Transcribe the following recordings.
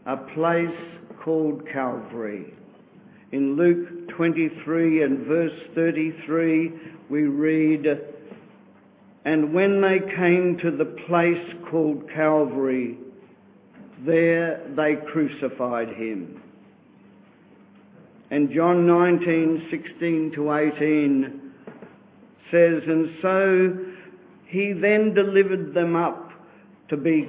a place called Calvary. In Luke 23 and verse 33, we read, "And when they came to the place called Calvary, there they crucified him." And John 19:16 to 18 says, "And so he then delivered them up to be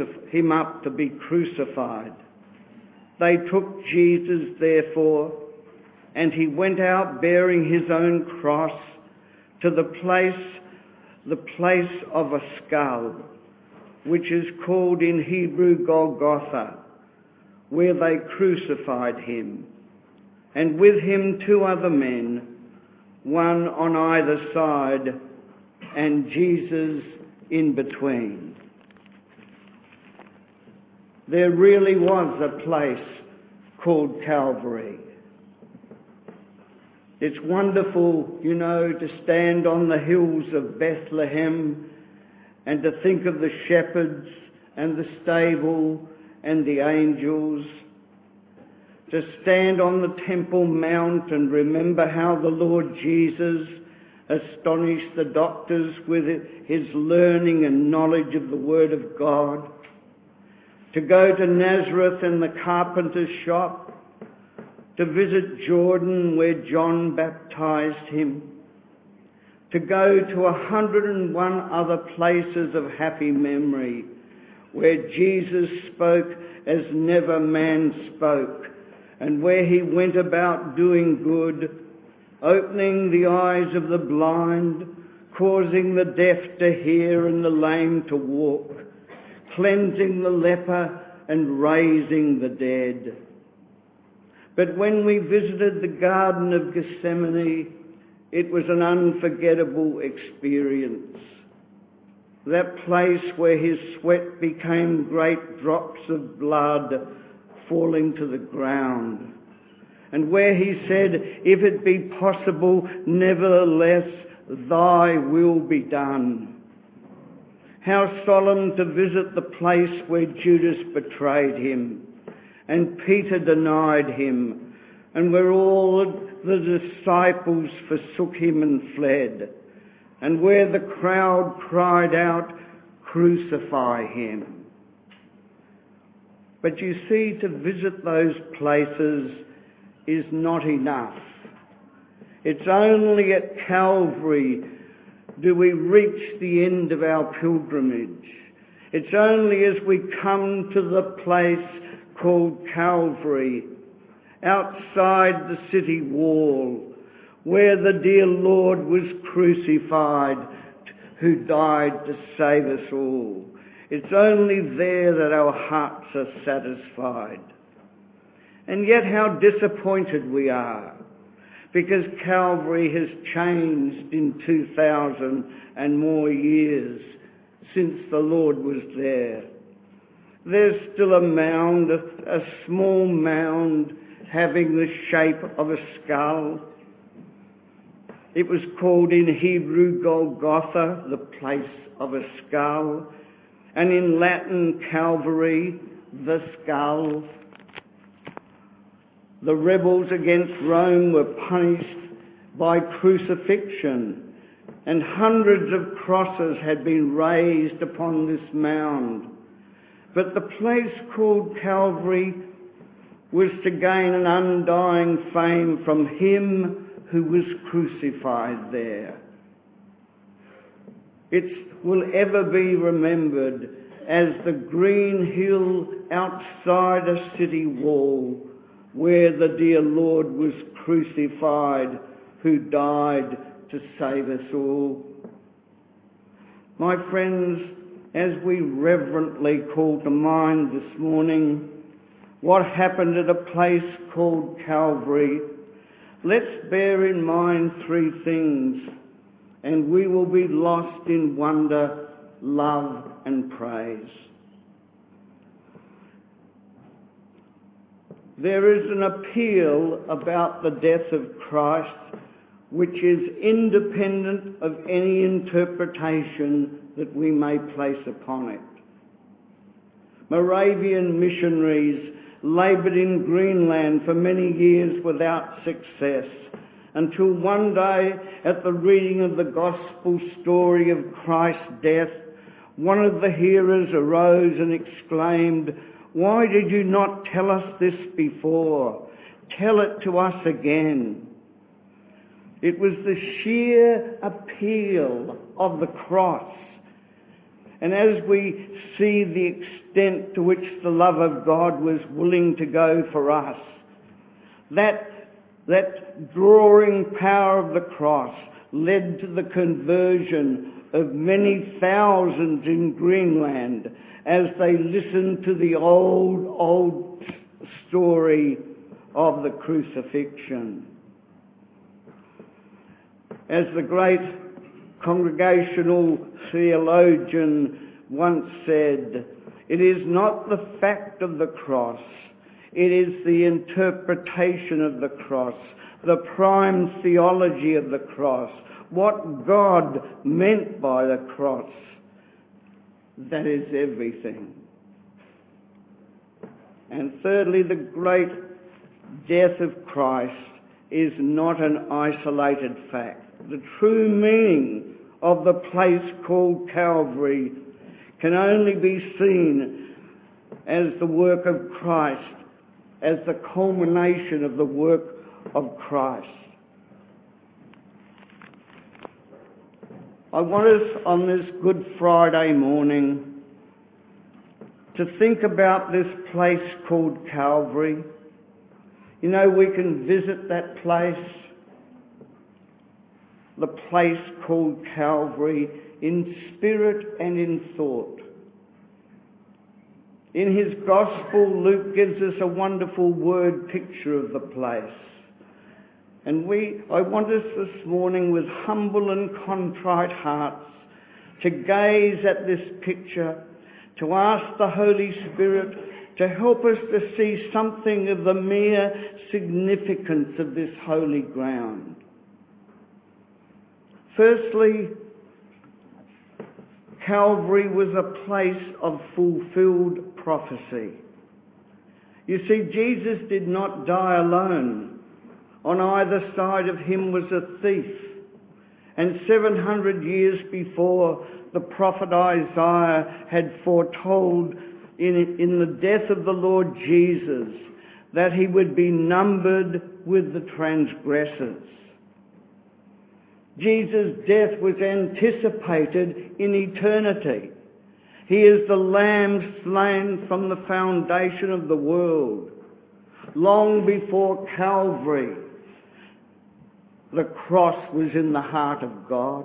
crucified. They took Jesus, therefore, and he went out bearing his own cross to the place of a skull, which is called in Hebrew Golgotha, where they crucified him, and with him 2 other men, one on either side, and Jesus in between." There really was a place called Calvary. It's wonderful, to stand on the hills of Bethlehem and to think of the shepherds and the stable and the angels. To stand on the Temple Mount and remember how the Lord Jesus astonished the doctors with his learning and knowledge of the Word of God. To go to Nazareth and the carpenter's shop, to visit Jordan where John baptized him, to go to 101 other places of happy memory where Jesus spoke as never man spoke, and where he went about doing good, opening the eyes of the blind, causing the deaf to hear and the lame to walk, cleansing the leper and raising the dead. But when we visited the Garden of Gethsemane, it was an unforgettable experience. That place where his sweat became great drops of blood falling to the ground, and where he said, "If it be possible, nevertheless, thy will be done." How solemn to visit the place where Judas betrayed him and Peter denied him, and where all the disciples forsook him and fled, and where the crowd cried out, "Crucify him." But you see, to visit those places is not enough. It's only at Calvary do we reach the end of our pilgrimage. It's only as we come to the place called Calvary, outside the city wall, where the dear Lord was crucified, who died to save us all. It's only there that our hearts are satisfied. And yet how disappointed we are, because Calvary has changed in 2,000 and more years since the Lord was there. There's still a mound, a small mound having the shape of a skull. It was called in Hebrew Golgotha, the place of a skull, and in Latin Calvary, the skull. The rebels against Rome were punished by crucifixion, and hundreds of crosses had been raised upon this mound. But the place called Calvary was to gain an undying fame from him who was crucified there. It will ever be remembered as the green hill outside a city wall, where the dear Lord was crucified, who died to save us all. My friends, as we reverently call to mind this morning what happened at a place called Calvary, let's bear in mind 3 things, and we will be lost in wonder, love and praise. There is an appeal about the death of Christ which is independent of any interpretation that we may place upon it. Moravian missionaries laboured in Greenland for many years without success, until one day, at the reading of the gospel story of Christ's death, one of the hearers arose and exclaimed, "Why did you not tell us this before? Tell it to us again." It was the sheer appeal of the cross. And as we see the extent to which the love of God was willing to go for us, that drawing power of the cross led to the conversion of many thousands in Greenland as they listened to the old story of the crucifixion. As the great congregational theologian once said, "It is not the fact of the cross, it is the interpretation of the cross, the prime theology of the cross, what God meant by the cross. That is everything." And thirdly, the great death of Christ is not an isolated fact. The true meaning of the place called Calvary can only be seen as the work of Christ, as the culmination of the work of Christ. I want us on this Good Friday morning to think about this place called Calvary. You know, we can visit that place, the place called Calvary, in spirit and in thought. In his Gospel, Luke gives us a wonderful word picture of the place. And I want us this morning, with humble and contrite hearts, to gaze at this picture, to ask the Holy Spirit to help us to see something of the mere significance of this holy ground. Firstly, Calvary was a place of fulfilled prophecy. You see, Jesus did not die alone. On either side of him was a thief. And 700 years before, the prophet Isaiah had foretold in the death of the Lord Jesus that he would be numbered with the transgressors. Jesus' death was anticipated in eternity. He is the Lamb slain from the foundation of the world. Long before Calvary, the cross was in the heart of God.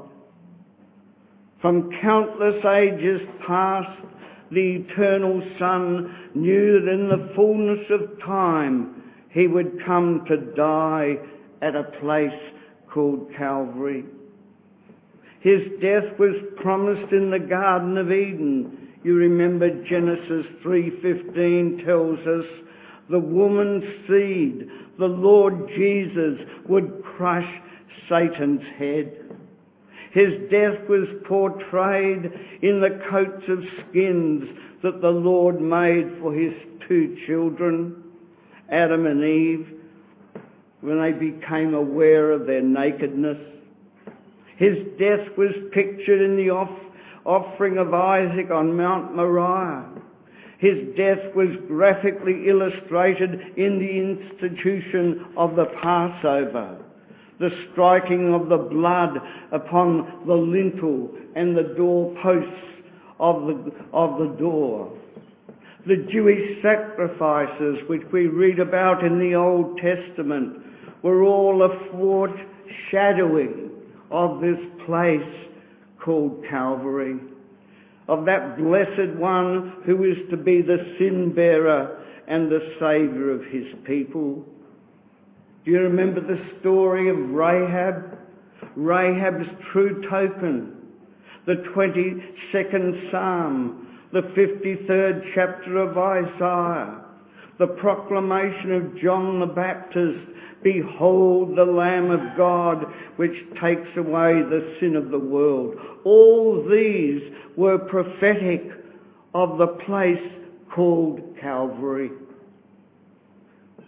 From countless ages past, the eternal Son knew that in the fullness of time he would come to die at a place called Calvary. His death was promised in the Garden of Eden. You remember Genesis 3:15 tells us the woman's seed, the Lord Jesus, would crush Satan's head. His death was portrayed in the coats of skins that the Lord made for his two children, Adam and Eve, when they became aware of their nakedness. His death was pictured in the offering of Isaac on Mount Moriah. His death was graphically illustrated in the institution of the Passover, the striking of the blood upon the lintel and the doorposts of the door. The Jewish sacrifices which we read about in the Old Testament were all a foreshadowing of this place called Calvary, of that blessed one who is to be the sin bearer and the saviour of his people. Do you remember the story of Rahab? Rahab's true token, the 22nd Psalm, the 53rd chapter of Isaiah, the proclamation of John the Baptist, "Behold the Lamb of God, which takes away the sin of the world." All these were prophetic of the place called Calvary.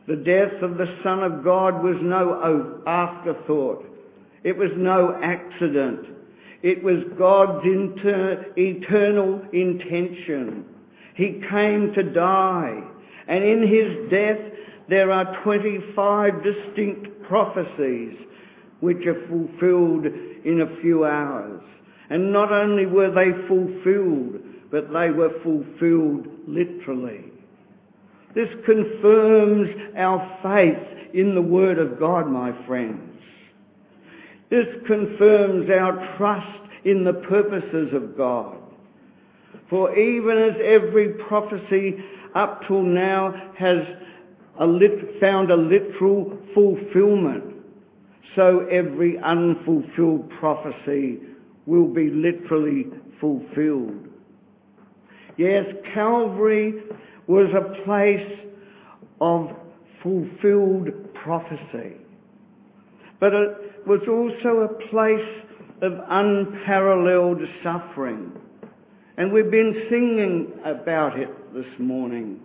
The death of the Son of God was no afterthought. It was no accident. It was God's eternal intention. He came to die, and in his death there are 25 distinct prophecies which are fulfilled in a few hours. And not only were they fulfilled, but they were fulfilled literally. This confirms our faith in the Word of God, my friends. This confirms our trust in the purposes of God. For even as every prophecy up till now has found a literal fulfillment, so every unfulfilled prophecy will be literally fulfilled. Yes, Calvary was a place of fulfilled prophecy, but it was also a place of unparalleled suffering. And we've been singing about it this morning.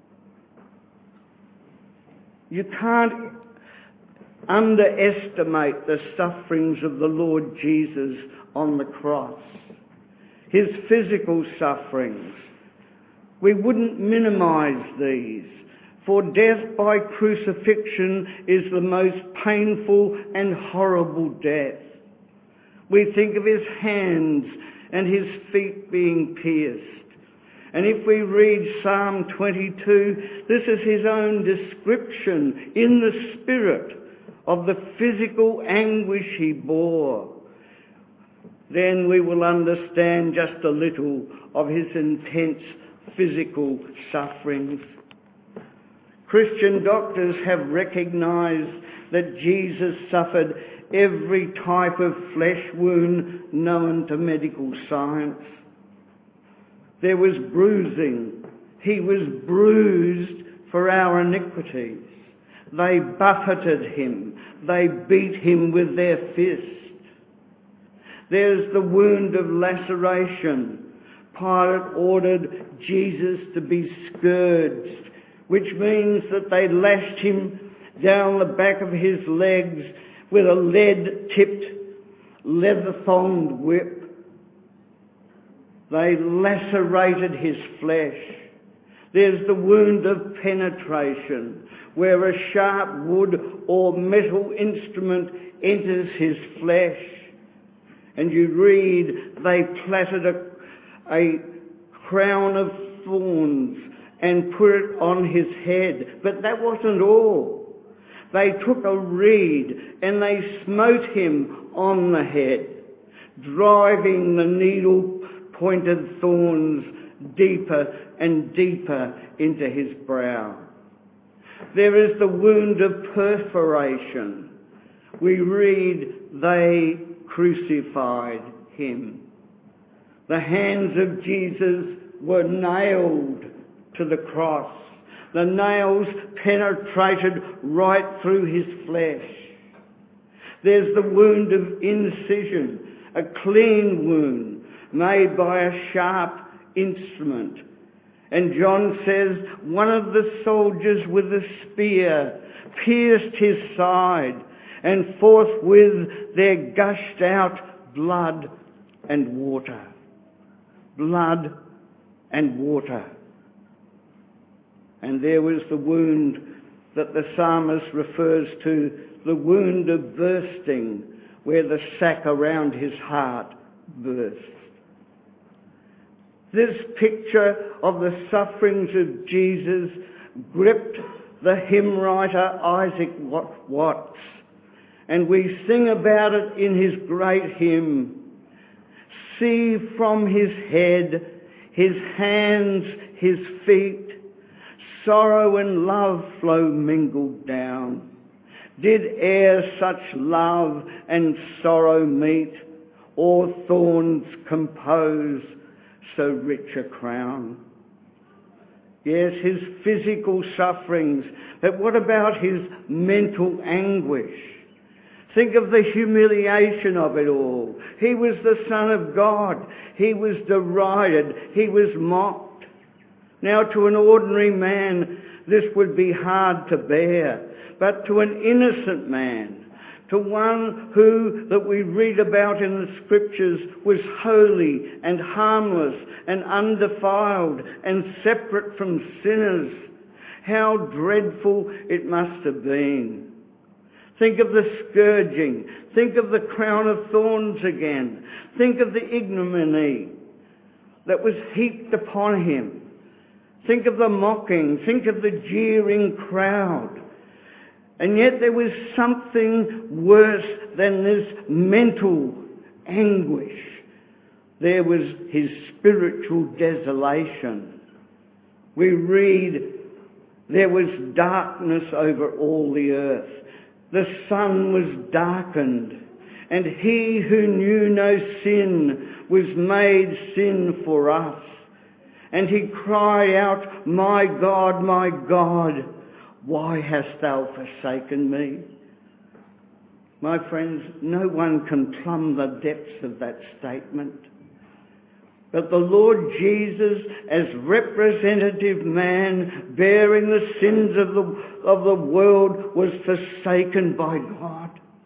You can't underestimate the sufferings of the Lord Jesus on the cross. His physical sufferings. We wouldn't minimise these, for death by crucifixion is the most painful and horrible death. We think of his hands and his feet being pierced. And if we read Psalm 22, this is his own description in the spirit of the physical anguish he bore. Then we will understand just a little of his intense physical sufferings. Christian doctors have recognised that Jesus suffered every type of flesh wound known to medical science. There was bruising. He was bruised for our iniquities. They buffeted him. They beat him with their fists. There's the wound of laceration. Pilate ordered Jesus to be scourged, which means that they lashed him down the back of his legs with a lead-tipped, leather-thonged whip. They lacerated his flesh. There's the wound of penetration, where a sharp wood or metal instrument enters his flesh. And you read, they plaited a crown of thorns and put it on his head. But that wasn't all. They took a reed and they smote him on the head, driving the needle-pointed thorns deeper and deeper into his brow. There is the wound of perforation. We read, they crucified him. The hands of Jesus were nailed to the cross. The nails penetrated right through his flesh. There's the wound of incision, a clean wound made by a sharp instrument. And John says, one of the soldiers with a spear pierced his side, and forthwith there gushed out blood and water. Blood and water. And there was the wound that the psalmist refers to, the wound of bursting, where the sac around his heart burst. This picture of the sufferings of Jesus gripped the hymn writer Isaac Watts, and we sing about it in his great hymn. See from his head, his hands, his feet, sorrow and love flow mingled down. Did e'er such love and sorrow meet, or thorns compose so rich a crown? Yes, his physical sufferings, but what about his mental anguish? Think of the humiliation of it all. He was the Son of God. He was derided. He was mocked. Now to an ordinary man, this would be hard to bear. But to an innocent man, to one who, that we read about in the scriptures, was holy and harmless and undefiled and separate from sinners, how dreadful it must have been. Think of the scourging. Think of the crown of thorns again. Think of the ignominy that was heaped upon him. Think of the mocking. Think of the jeering crowd. And yet there was something worse than this mental anguish. There was his spiritual desolation. We read, there was darkness over all the earth. The sun was darkened, and he who knew no sin was made sin for us. And he cried out, my God, why hast thou forsaken me? My friends, no one can plumb the depths of that statement. But the Lord Jesus, as representative man, bearing the sins of the world, was forsaken by God.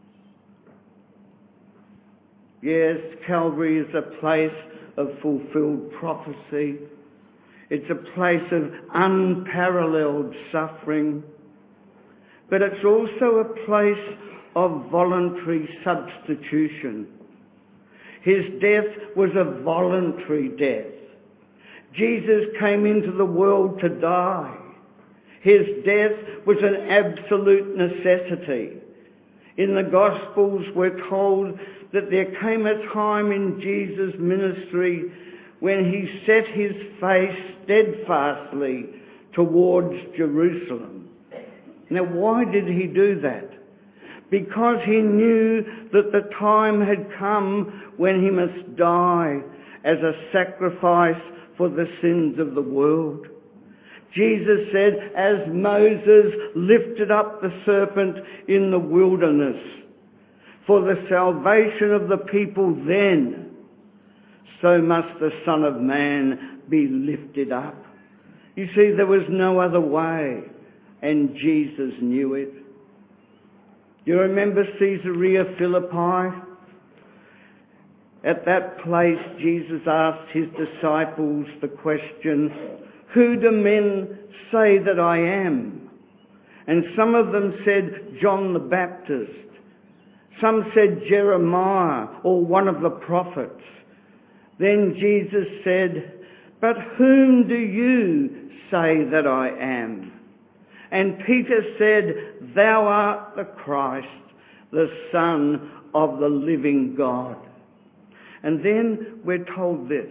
Yes, Calvary is a place of fulfilled prophecy. It's a place of unparalleled suffering. But it's also a place of voluntary substitution. His death was a voluntary death. Jesus came into the world to die. His death was an absolute necessity. In the Gospels we're told that there came a time in Jesus' ministry when he set his face steadfastly towards Jerusalem. Now, why did he do that? Because he knew that the time had come when he must die as a sacrifice for the sins of the world. Jesus said, as Moses lifted up the serpent in the wilderness for the salvation of the people then, so must the Son of Man be lifted up. You see, there was no other way, and Jesus knew it. You remember Caesarea Philippi? At that place, Jesus asked his disciples the question, who do men say that I am? And some of them said, John the Baptist. Some said Jeremiah or one of the prophets. Then Jesus said, but whom do you say that I am? And Peter said, thou art the Christ, the Son of the living God. And then we're told this.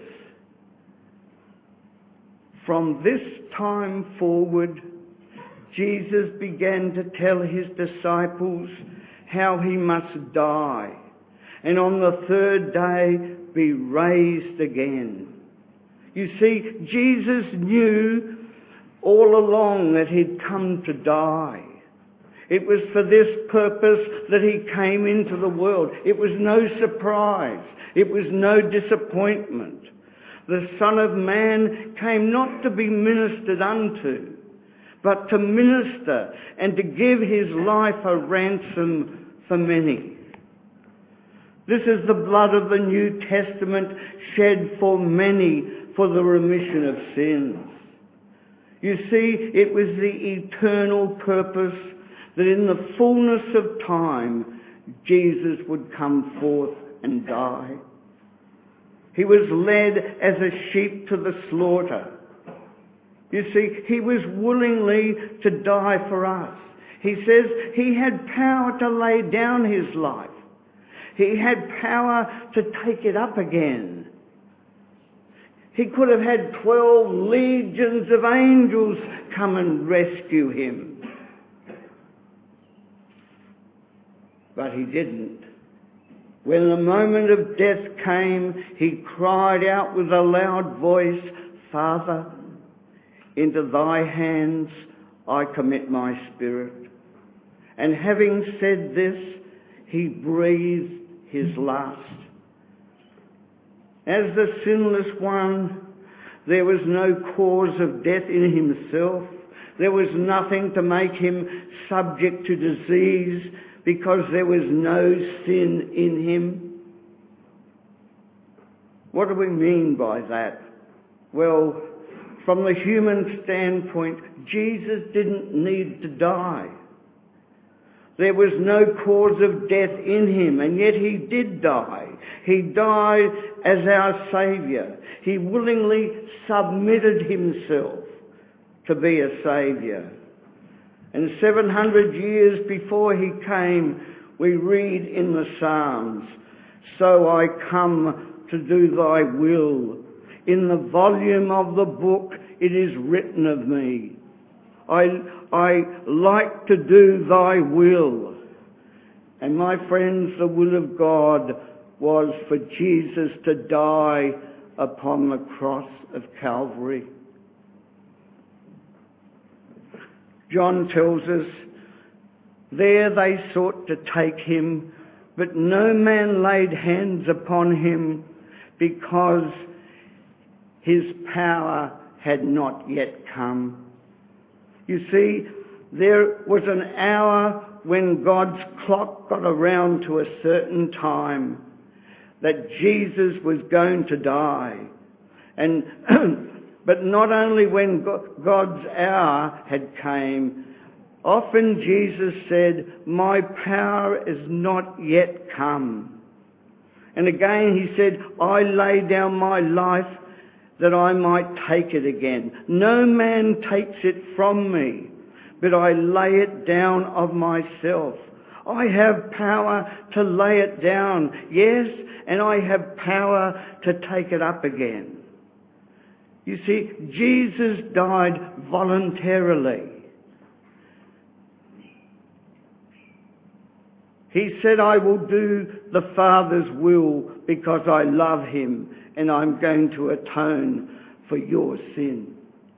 From this time forward, Jesus began to tell his disciples how he must die, and on the third day be raised again. You see, Jesus knew all along that he'd come to die. It was for this purpose that he came into the world. It was no surprise. It was no disappointment. The Son of Man came not to be ministered unto, but to minister and to give his life a ransom for many. This is the blood of the New Testament shed for many for the remission of sins. You see, it was the eternal purpose that in the fullness of time, Jesus would come forth and die. He was led as a sheep to the slaughter. You see, he was willingly to die for us. He says he had power to lay down his life. He had power to take it up again. He could have had 12 legions of angels come and rescue him. But he didn't. When the moment of death came, he cried out with a loud voice, Father, into thy hands I commit my spirit. And having said this, he breathed his last. As the sinless one, there was no cause of death in himself, There was nothing to make him subject to disease because there was no sin in him. What do we mean by that? Well, from the human standpoint, Jesus didn't need to die. There was no cause of death in him, and yet he did die. He died as our Saviour. He willingly submitted himself to be a Saviour. And 700 years before he came, we read in the Psalms, "So I come to do thy will. In the volume of the book it is written of me. I like to do thy will." And my friends, the will of God was for Jesus to die upon the cross of Calvary. John tells us, "There they sought to take him, but no man laid hands upon him because his power had not yet come." You see, there was an hour when God's clock got around to a certain time that Jesus was going to die. But not only when God's hour had came, often Jesus said, "My power is not yet come." And again he said, "I lay down my life that I might take it again. No man takes it from me, but I lay it down of myself." I have power to lay it down, yes, and I have power to take it up again. You see, Jesus died voluntarily. He said, "I will do the Father's will because I love him and I'm going to atone for your sin."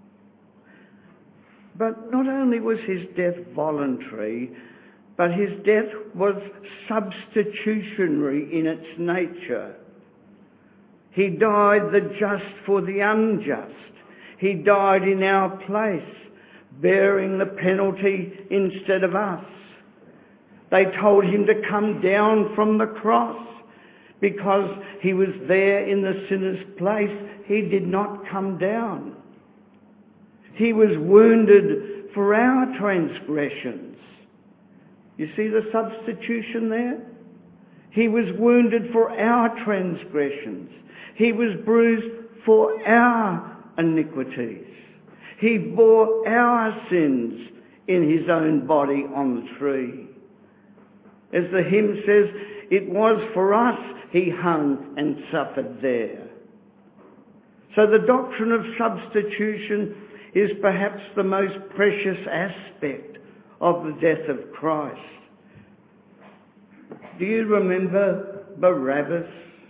But not only was his death voluntary, but his death was substitutionary in its nature. He died the just for the unjust. He died in our place, bearing the penalty instead of us. They told him to come down from the cross because he was there in the sinner's place. He did not come down. He was wounded for our transgressions. You see the substitution there? He was wounded for our transgressions. He was bruised for our iniquities. He bore our sins in his own body on the tree. As the hymn says, it was for us he hung and suffered there. So the doctrine of substitution is perhaps the most precious aspect of the death of Christ. Do you remember Barabbas?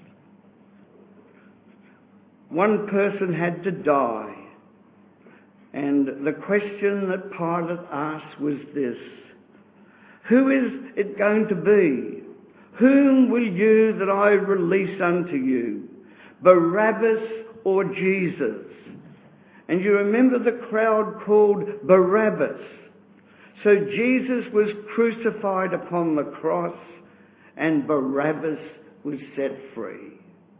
One person had to die, and the question that Pilate asked was this: "Who is it going to be? Whom will you that I release unto you, Barabbas or Jesus?" And you remember the crowd called Barabbas. So Jesus was crucified upon the cross and Barabbas was set free.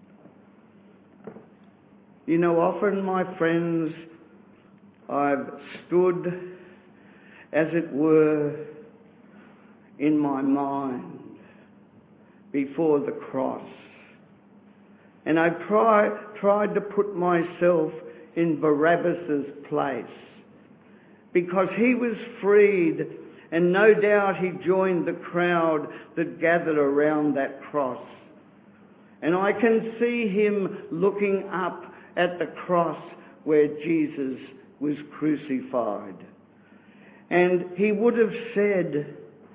You know, often, my friends, I've stood, as it were, in my mind before the cross. And I tried to put myself in Barabbas's place, because he was freed, and no doubt he joined the crowd that gathered around that cross. And I can see him looking up at the cross where Jesus was crucified. And he would have said,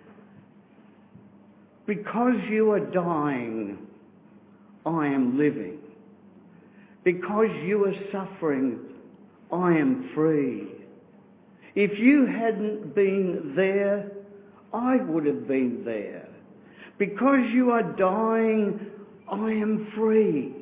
"Because you are dying, I am living. Because you are suffering, I am free. If you hadn't been there, I would have been there. Because you are dying, I am free."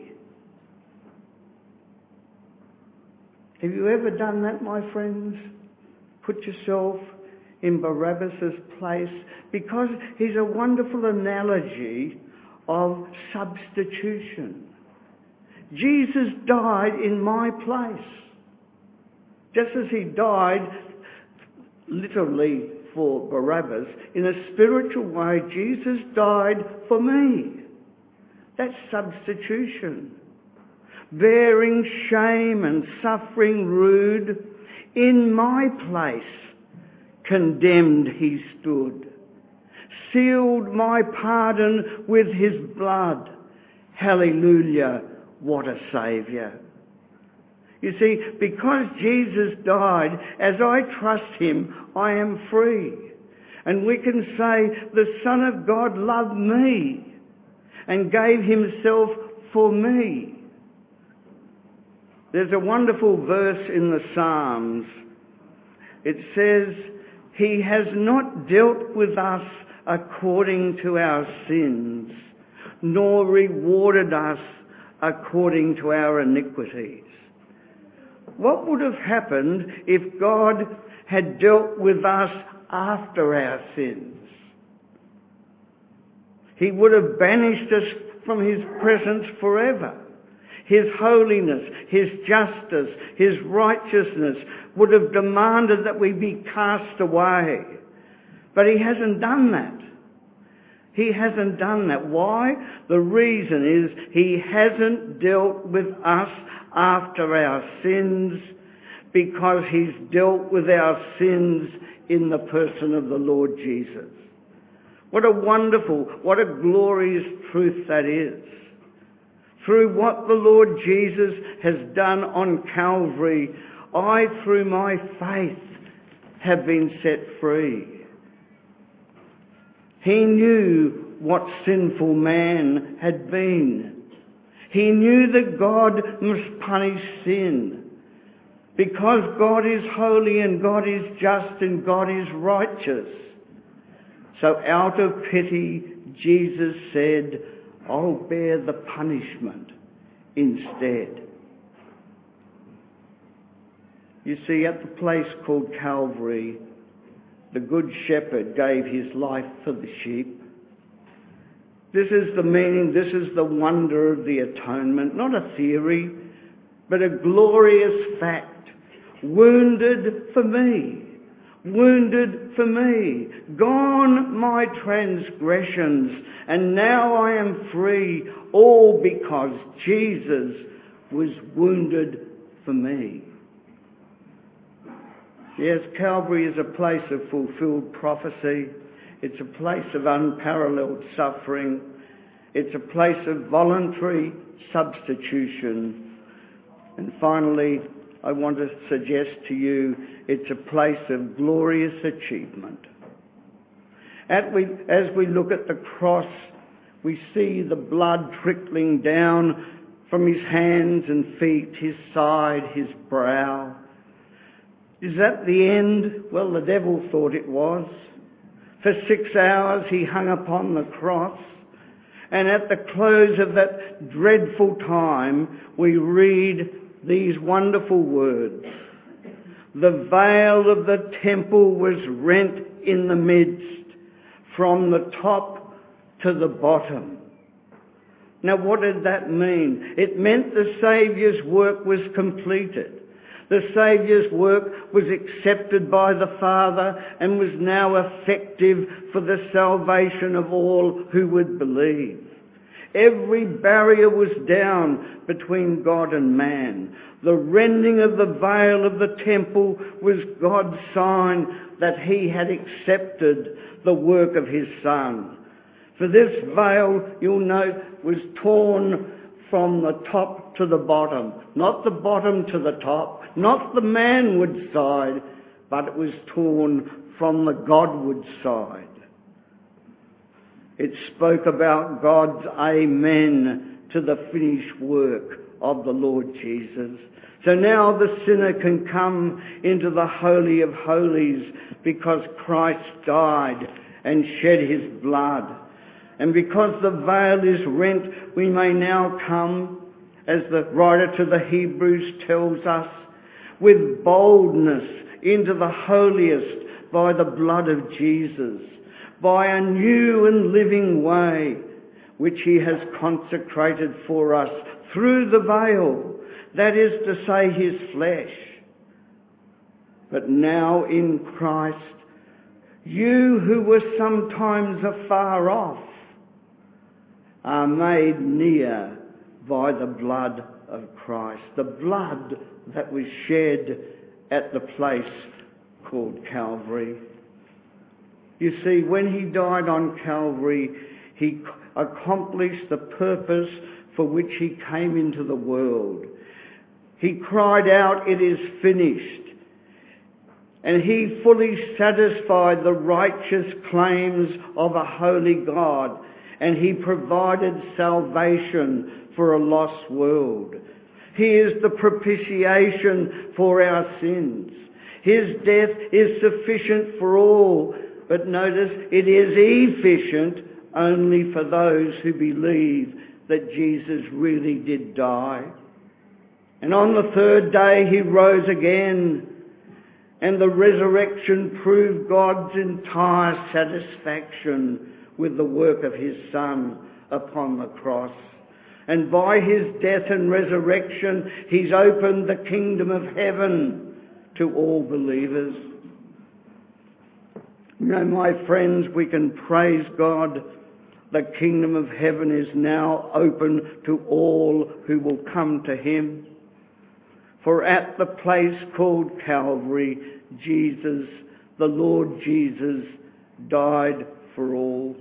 Have you ever done that, my friends? Put yourself in Barabbas' place, because he's a wonderful analogy of substitution. Jesus died in my place. Just as he died literally for Barabbas, in a spiritual way, Jesus died for me. That's substitution. Bearing shame and suffering rude, in my place, condemned he stood. Sealed my pardon with his blood. Hallelujah, what a Saviour. You see, because Jesus died, as I trust him, I am free. And we can say, the Son of God loved me and gave himself for me. There's a wonderful verse in the Psalms. It says, he has not dealt with us according to our sins, nor rewarded us according to our iniquities. What would have happened if God had dealt with us after our sins? He would have banished us from his presence forever. His holiness, his justice, his righteousness would have demanded that we be cast away. But he hasn't done that. He hasn't done that. Why? The reason is he hasn't dealt with us after our sins, because he's dealt with our sins in the person of the Lord Jesus. What a wonderful, what a glorious truth that is. Through what the Lord Jesus has done on Calvary, I, through my faith, have been set free. He knew what sinful man had been. He knew that God must punish sin. Because God is holy and God is just and God is righteous. So out of pity, Jesus said, I'll bear the punishment instead. You see, at the place called Calvary, the Good Shepherd gave his life for the sheep. This is the meaning, this is the wonder of the atonement, not a theory, but a glorious fact. Wounded for me, wounded for me, gone my transgressions, and now I am free, all because Jesus was wounded for me. Yes, Calvary is a place of fulfilled prophecy. It's a place of unparalleled suffering. It's a place of voluntary substitution. And finally, I want to suggest to you, it's a place of glorious achievement. As we look at the cross, we see the blood trickling down from his hands and feet, his side, his brow. Is that the end? Well, the devil thought it was. For 6 hours he hung upon the cross, and at the close of that dreadful time, we read these wonderful words. The veil of the temple was rent in the midst, from the top to the bottom. Now, what did that mean? It meant the Saviour's work was completed. The Saviour's work was accepted by the Father and was now effective for the salvation of all who would believe. Every barrier was down between God and man. The rending of the veil of the temple was God's sign that he had accepted the work of his Son. For this veil, you'll note, was torn from the top to the bottom. Not the bottom to the top, not the manward side, but it was torn from the Godward side. It spoke about God's amen to the finished work of the Lord Jesus. So now the sinner can come into the Holy of Holies because Christ died and shed his blood. And because the veil is rent, we may now come, as the writer to the Hebrews tells us, with boldness into the holiest by the blood of Jesus, by a new and living way which he has consecrated for us through the veil, that is to say, his flesh. But now in Christ, you who were sometimes afar off are made near by the blood of Christ, the blood that was shed at the place called Calvary. You see, when he died on Calvary, he accomplished the purpose for which he came into the world. He cried out, "It is finished." And he fully satisfied the righteous claims of a holy God, and he provided salvation for a lost world. He is the propitiation for our sins. His death is sufficient for all, but notice it is efficient only for those who believe that Jesus really did die. And on the third day he rose again, and the resurrection proved God's entire satisfaction with the work of his Son upon the cross. And by his death and resurrection, he's opened the kingdom of heaven to all believers. You know, my friends, we can praise God. The kingdom of heaven is now open to all who will come to him. For at the place called Calvary, Jesus, the Lord Jesus, died for all.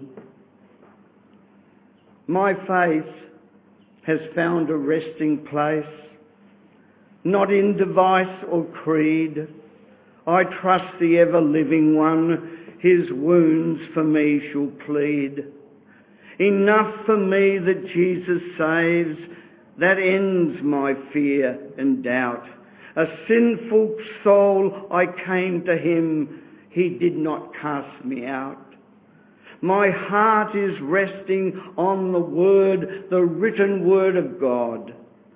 My faith has found a resting place, not in device or creed. I trust the ever-living one, his wounds for me shall plead. Enough for me that Jesus saves, that ends my fear and doubt. A sinful soul, I came to him, he did not cast me out. My heart is resting on the word, the written word of God.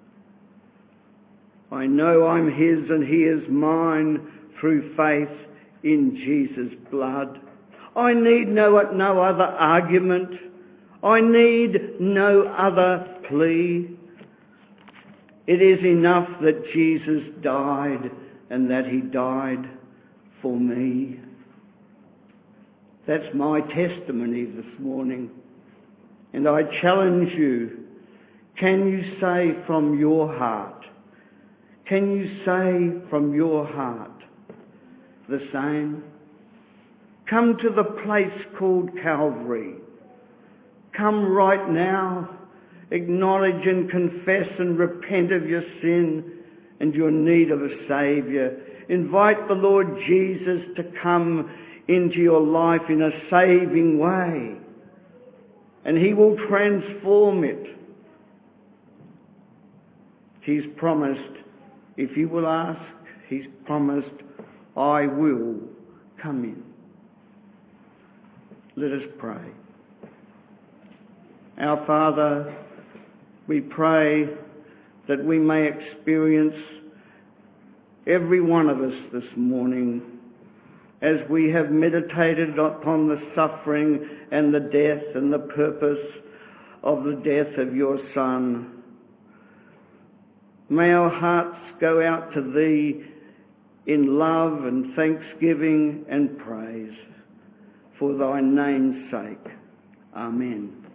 I know I'm his and he is mine through faith in Jesus' blood. I need no other argument. I need no other plea. It is enough that Jesus died and that he died for me. That's my testimony this morning. And I challenge you, can you say from your heart, can you say from your heart the same? Come to the place called Calvary. Come right now, acknowledge and confess and repent of your sin and your need of a Saviour. Invite the Lord Jesus to come into your life in a saving way, and he will transform it. He's promised, if you will ask, he's promised, I will come in. Let us pray. Our Father, we pray that we may experience, every one of us this morning, as we have meditated upon the suffering and the death and the purpose of the death of your Son. May our hearts go out to thee in love and thanksgiving and praise for thy name's sake. Amen.